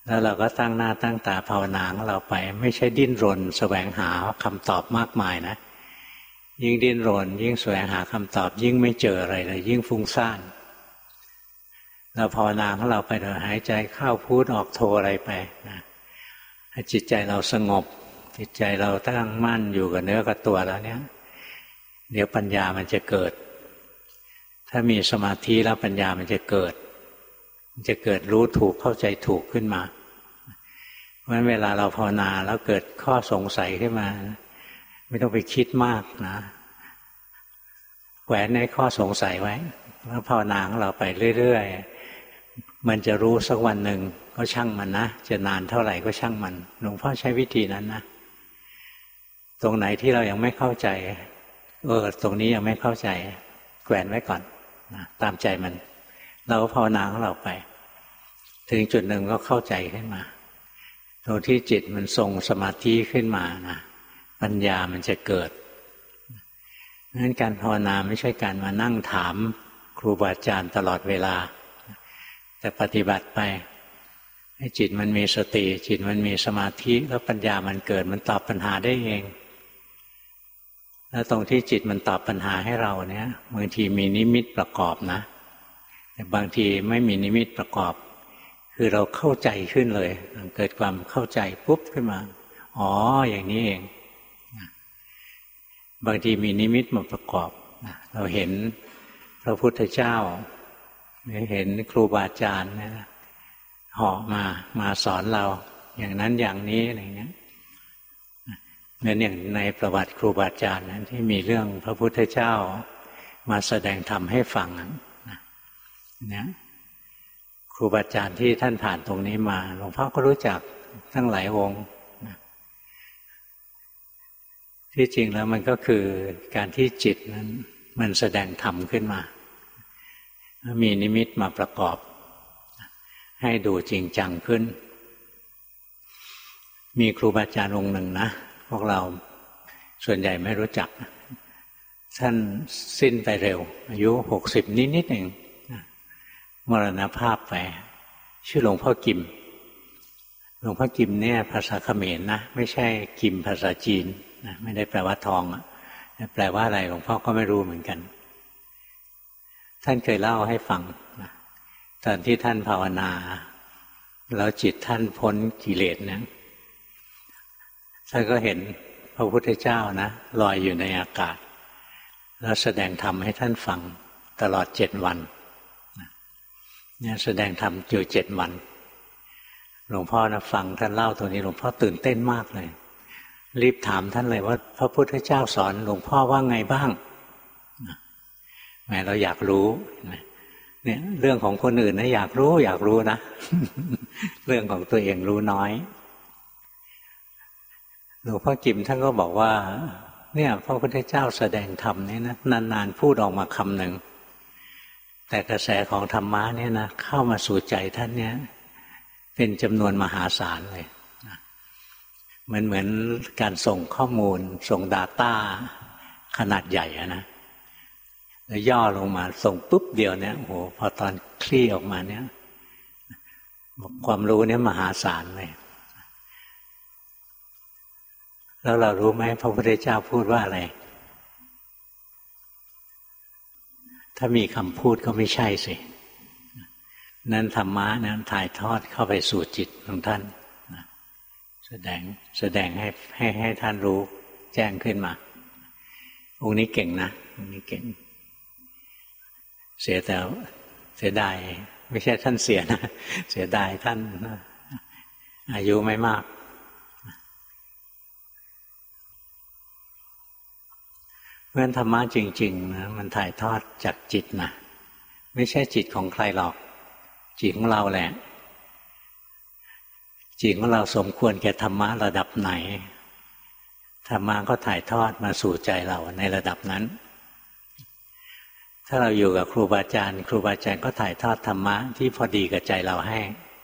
แล้วเราก็ตั้งหน้าตั้งตาภาวนาของเราไปไม่ใช่ดิ้นรนแสวงหาคำตอบมากมายนะยิ่งดิ้นรนยิ่งแสวงหาคำตอบยิ่งไม่เจออะไรเลยยิ่งฟุ้งซ่านเราภาวนาของเราไปเราหายใจเข้าพูดออกโทอะไรไปนะให้จิตใจเราสงบจิตใจเราตั้งมั่นอยู่กับเนื้อกับตัวแล้วเนี่ยเดี๋ยวปัญญามันจะเกิดถ้ามีสมาธิแล้วปัญญามันจะเกิดมันจะเกิดรู้ถูกเข้าใจถูกขึ้นมาเพราะฉะนั้นเวลาเราภาวนาแล้วเกิดข้อสงสัยขึ้นมาไม่ต้องไปคิดมากนะแหวนในข้อสงสัยไว้แล้วภาวนาของเราไปเรื่อยๆมันจะรู้สักวันหนึ่งก็ช่างมันนะจะนานเท่าไหร่ก็ช่างมันหลวงพ่อใช้วิธีนั้นนะตรงไหนที่เรายังไม่เข้าใจเออตรงนี้ยังไม่เข้าใจแขวนไว้ก่อนนะตามใจมันเราก็ภาวนาของเราไปถึงจุดหนึ่งก็เข้าใจขึ้นมาตรงที่จิตมันทรงสมาธิขึ้นมานะปัญญามันจะเกิดงั้นการภาวนาไม่ใช่การมานั่งถามครูบาอาจารย์ตลอดเวลาแต่ปฏิบัติไปให้จิตมันมีสติจิตมันมีสมาธิแล้วปัญญามันเกิดมันตอบปัญหาได้เองแล้วตรงที่จิตมันตอบปัญหาให้เราเนี่ยบางทีมีนิมิตประกอบนะแต่บางทีไม่มีนิมิตประกอบคือเราเข้าใจขึ้นเลยเกิดความเข้าใจปุ๊บขึ้นมาอ๋ออย่างนี้เองบางทีมีนิมิตมาประกอบเราเห็นพระพุทธเจ้าเห็นครูบาอาจารย์นะเหาะมามาสอนเราอย่างนั้นอย่างนี้อะไรเงี้ยเหมือนอย่างในประวัติครูบาอาจารย์นั้นที่มีเรื่องพระพุทธเจ้ามาแสดงธรรมให้ฟังนะเนี่ยครูบาอาจารย์ที่ท่านผ่านตรงนี้มาหลวงพ่อก็รู้จักทั้งหลายองค์ที่จริงแล้วมันก็คือการที่จิตนั้นมันแสดงธรรมขึ้นมามีนิมิตมาประกอบให้ดูจริงจังขึ้นมีครูบาอาจารย์องค์หนึ่งนะพวกเราส่วนใหญ่ไม่รู้จักท่านสิ้นไปเร็วอายุหกสิบนิดๆเองมรณภาพไปชื่อหลวงพ่อกิมหลวงพ่อกิมเนี่ยภาษาเขมรนะไม่ใช่กิมภาษาจีนนะไม่ได้แปลว่าทองอ่ะแปลว่าอะไรหลวงพ่อก็ไม่รู้เหมือนกันท่านเคยเล่าให้ฟังนะตอนที่ท่านภาวนาแล้วจิตท่านพ้นกิเลสนะท่านก็เห็นพระพุทธเจ้านะลอยอยู่ในอากาศแล้วแสดงธรรมให้ท่านฟังตลอดเจ็ดวันเนี่ยแสดงธรรมอยู่เจ็ดวันหลวงพ่อนะฟังท่านเล่าตรงนี้หลวงพ่อตื่นเต้นมากเลยรีบถามท่านเลยว่าพระพุทธเจ้าสอนหลวงพ่อว่าไงบ้างแหมเราอยากรู้เนี่ยเรื่องของคนอื่นนะอยากรู้อยากรู้นะ เรื่องของตัวเองรู้น้อยหลวงพ่อกิมท่านก็บอกว่าเนี่ยพระพุทธเจ้าแสดงธรรมนี่นะนานๆพูดออกมาคำหนึ่งแต่กระแสของธรรมะเนี่ยนะเข้ามาสู่ใจท่านเนี่ยเป็นจำนวนมหาศาลเลยมันเหมือนการส่งข้อมูลส่ง Data ขนาดใหญ่อะนะแล้วย่อลงมาส่งปุ๊บเดียวเนี่ยโอ้โหพอตอนคลี่ออกมาเนี่ยความรู้เนี่ยมหาศาลเลยแล้วเรารู้ไหมพระพุทธเจ้าพูดว่าอะไรถ้ามีคำพูดก็ไม่ใช่สินั้นธรรมะนั้นถ่ายทอดเข้าไปสู่จิตของท่านแสดงแสดงให้ให้ให้ท่านรู้แจ้งขึ้นมาองค์นี้เก่งนะองค์นี้เก่งเสียแต่เสียดายไม่ใช่ท่านเสียนะเสียดายท่านอายุไม่มากเพราะฉะนั้นธรรมะจริงๆนะมันถ่ายทอดจากจิตนะไม่ใช่จิตของใครหรอกจิตของเราแหละจิตของเราสมควรแก่ธรรมะระดับไหนธรรมะก็ถ่ายทอดมาสู่ใจเราในระดับนั้นถ้าเราอยู่กับครูบาอาจารย์ครูบาอาจารย์ก็ถ่ายทอดธรรมะที่พอดีกับใจเราให้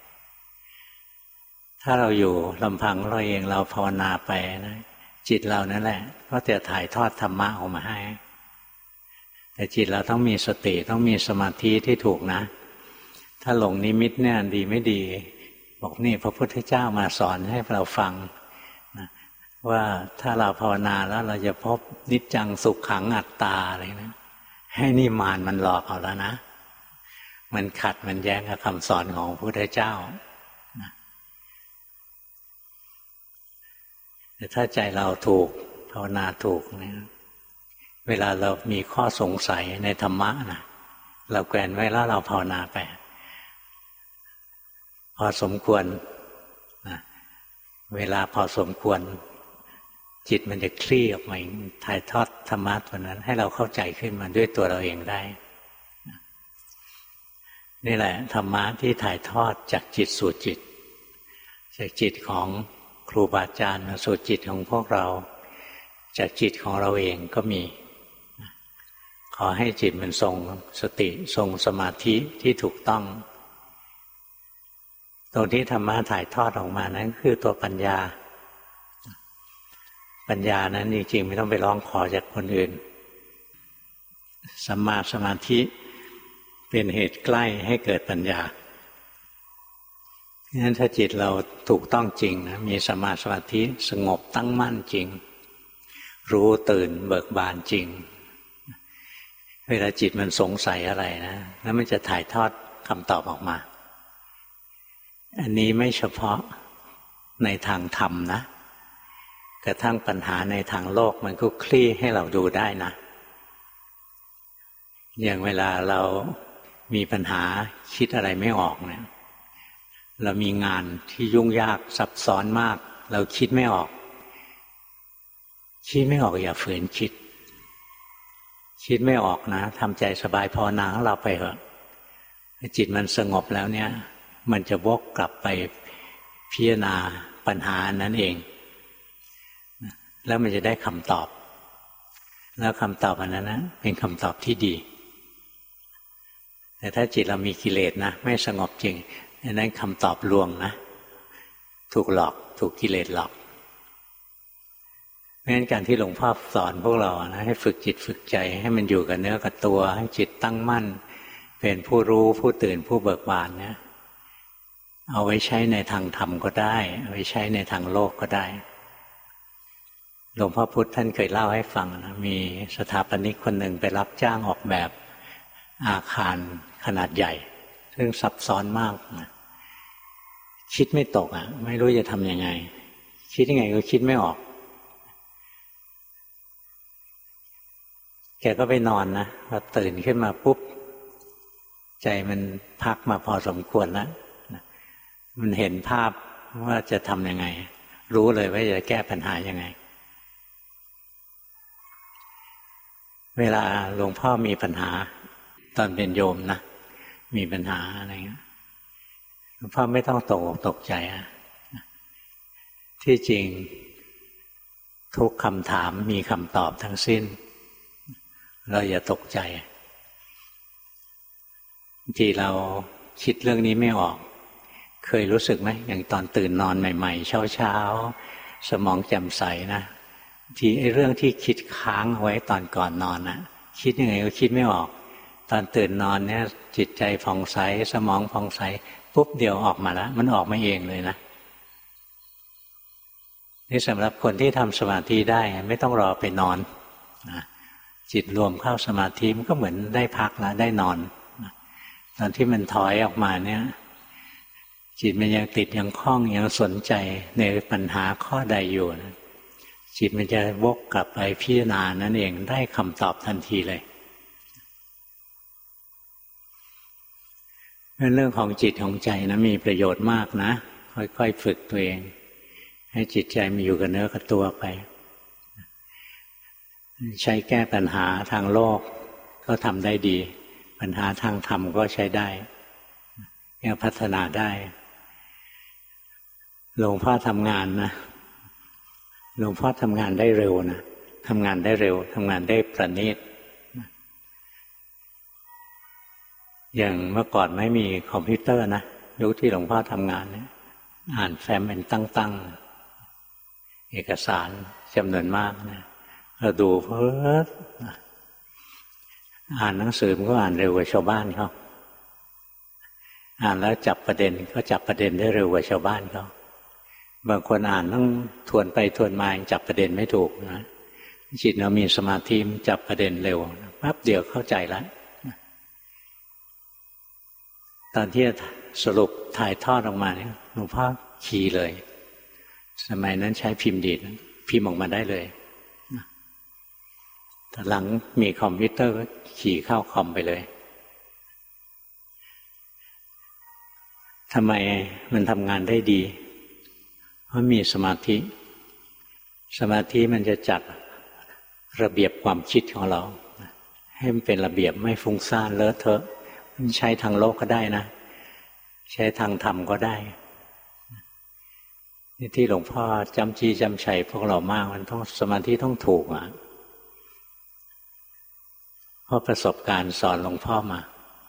ถ้าเราอยู่ลำพังเราเองเราภาวนาไปนะจิตเรานั่นแหละก็จะถ่ายทอดธรรมะออกมาให้แต่จิตเราต้องมีสติต้องมีสมาธิที่ถูกนะถ้าหลงนิมิตเนี่ยดีไม่ดีบอกนี่พระพุทธเจ้ามาสอนให้เราฟังนะว่าถ้าเราภาวนาแล้วเราจะพบนิจจังสุขขังอัตตาอะไรนะให้นี่มารมันหลอกเอาแล้วนะมันขัดมันแย้งกับคำสอนของพระพุทธเจ้านะแต่ถ้าใจเราถูกภาวนาถูกเนี่ยเวลาเรามีข้อสงสัยในธรรมะนะเราแกวนไว้แล้วเราภาวนาไปพอสมควรนะเวลาพอสมควรจิตมันจะคลี่ออกมาถ่ายทอดธรรมะตัวนั้นให้เราเข้าใจขึ้นมาด้วยตัวเราเองได้นี่แหละธรรมะที่ถ่ายทอดจากจิตสู่จิตจากจิตของครูบาอาจารย์มาสู่จิตของพวกเราจากจิตของเราเองก็มีขอให้จิตมันทรงสติทรงสมาธิที่ถูกต้องตรงที่ธรรมะถ่ายทอดออกมานั้นคือตัวปัญญาปัญญานั้นจริงๆไม่ต้องไปร้องขอจากคนอื่นสัมมาสมาธิเป็นเหตุใกล้ให้เกิดปัญญาเพราะฉะนั้นถ้าจิตเราถูกต้องจริงนะมีสัมมาสมาธิสงบตั้งมั่นจริงรู้ตื่นเบิกบานจริงเวลาจิตมันสงสัยอะไรนะแล้วมันจะถ่ายทอดคำตอบออกมาอันนี้ไม่เฉพาะในทางธรรมนะกระทั่งปัญหาในทางโลกมันก็คลี่ให้เราดูได้นะอย่างเวลาเรามีปัญหาคิดอะไรไม่ออกเนี่ยเรามีงานที่ยุ่งยากซับซ้อนมากเราคิดไม่ออกคิดไม่ออกอย่าฝืนคิดคิดไม่ออกนะทำใจสบายภาวนาของเราไปเถอะจิตมันสงบแล้วเนี่ยมันจะวกกลับไปพิจารณาปัญหานั้นเองแล้วมันจะได้คำตอบแล้วคำตอบอันนั้นนะเป็นคำตอบที่ดีแต่ถ้าจิตเรามีกิเลสนะไม่สงบจริงอันนั้นคำตอบลวงนะถูกหลอกถูกกิเลสหลอกเพราะฉะนั้นการที่หลวงพ่อสอนพวกเรานะให้ฝึกจิตฝึกใจให้มันอยู่กับเนื้อกับตัวให้จิตตั้งมั่นเป็นผู้รู้ผู้ตื่นผู้เบิกบานเนี่ยเอาไว้ใช้ในทางธรรมก็ได้เอาไว้ใช้ในทางโลกก็ได้หลวงพ่อพุธท่านเคยเล่าให้ฟังนะมีสถาปนิกคนหนึ่งไปรับจ้างออกแบบอาคารขนาดใหญ่ซึ่งซับซ้อนมากนะคิดไม่ตกอ่ะไม่รู้จะทำยังไงคิดยังไงก็คิดไม่ออกแกก็ไปนอนนะพอตื่นขึ้นมาปุ๊บใจมันพักมาพอสมควรแล้วมันเห็นภาพว่าจะทำยังไงรู้เลยว่าจะแก้ปัญหายังไงเวลาหลวงพ่อมีปัญหาตอนเป็นโยมนะมีปัญหาอะไรเงี้ยหลวงพ่อไม่ต้องตกอกตกใจอะที่จริงทุกคำถามมีคำตอบทั้งสิ้นเราอย่าตกใจบางทีเราคิดเรื่องนี้ไม่ออกเคยรู้สึกไหมอย่างตอนตื่นนอนใหม่ๆเช้าๆสมองแจ่มใสนะทีไอ้เรื่องที่คิดค้างไว้ตอนก่อนนอนนะคิดยังไงก็คิดไม่ออกตอนตื่นนอนเนี่ยจิตใจผ่องใสสมองผ่องใสปุ๊บเดียวออกมาแล้วมันออกมาเองเลยนะนี่สำหรับคนที่ทำสมาธิได้ไม่ต้องรอไปนอนนะจิตรวมเข้าสมาธิมันก็เหมือนได้พักแล้วได้นอนนะตอนที่มันถอยออกมาเนี่ยจิตมันยังติดยังคล้องยังสนใจในปัญหาข้อใดอยู่นะจิตมันจะวกกลับไปพิจารณานั่นเองได้คำตอบทันทีเลยเรื่องของจิตของใจนะมีประโยชน์มากนะค่อยๆฝึกตัวเองให้จิตใจมันอยู่กับเนื้อกับตัวไปใช้แก้ปัญหาทางโลกก็ทำได้ดีปัญหาทางธรรมก็ใช้ได้ยังพัฒนาได้หลวงพ่อทำงานนะหลวงพ่อทำงานได้เร็วนะทำงานได้เร็วทำงานได้ประณีตอย่างเมื่อก่อนไม่มีคอมพิวเตอร์นะยุคที่หลวงพ่อทำงานเนี่ยอ่านแฟ้มเป็นตั้งๆเอกสารจำนวนมากนะเราดูเพิ่มอ่านหนังสือมันก็อ่านเร็วกว่าชาวบ้านเขาอ่านแล้วจับประเด็นก็จับประเด็นได้เร็วกว่าชาวบ้านเขาบางคนอ่านต้องทวนไปทวนมายังจับประเด็นไม่ถูกนะจิตเรามีสมาธิจับประเด็นเร็วแป๊บเดียวเข้าใจแล้วตอนที่สรุปถ่ายทอดออกมาเนี่ยหลวงพ่อคีย์เลยสมัยนั้นใช้พิมพ์ดีดพิมพ์ออกมาได้เลยแต่หลังมีคอมพิวเตอร์ก็ขี่เข้าคอมไปเลยทำไมมันทำงานได้ดีเพราะมีสมาธิสมาธิมันจะจัดระเบียบความคิดของเราให้มันเป็นระเบียบไม่ฟุ้งซ่านเลอะเทอะมันใช้ทางโลกก็ได้นะใช้ทางธรรมก็ได้นี่ที่หลวงพ่อจำจี้จำชัยพวกเรามากมันต้องสมาธิต้องถูกอ่ะเพราะประสบการณ์สอนหลวงพ่อมา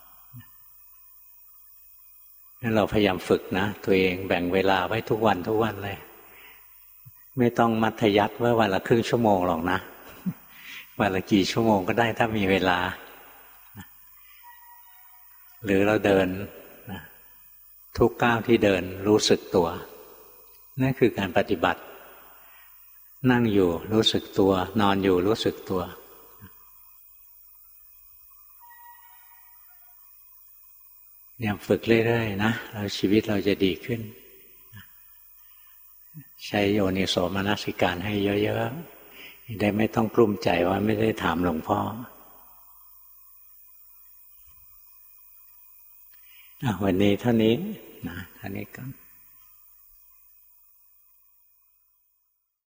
งั้นเราพยายามฝึกนะตัวเองแบ่งเวลาไว้ทุกวันทุกวันเลยไม่ต้องมัธยัสถ์ว่าวันละครึ่งชั่วโมงหรอกนะวันละกี่ชั่วโมงก็ได้ถ้ามีเวลาหรือเราเดินทุกก้าวที่เดินรู้สึกตัวนั่นคือการปฏิบัตินั่งอยู่รู้สึกตัวนอนอยู่รู้สึกตัวเนี่ยฝึกเรื่อยๆนะแล้วชีวิตเราจะดีขึ้นใช้โยนิโสมนสิการให้เยอะๆได้ไม่ต้องกลุ้มใจว่าไม่ได้ถามหลวงพ่อวันนี้เท่านี้นะเท่านี้ก่อน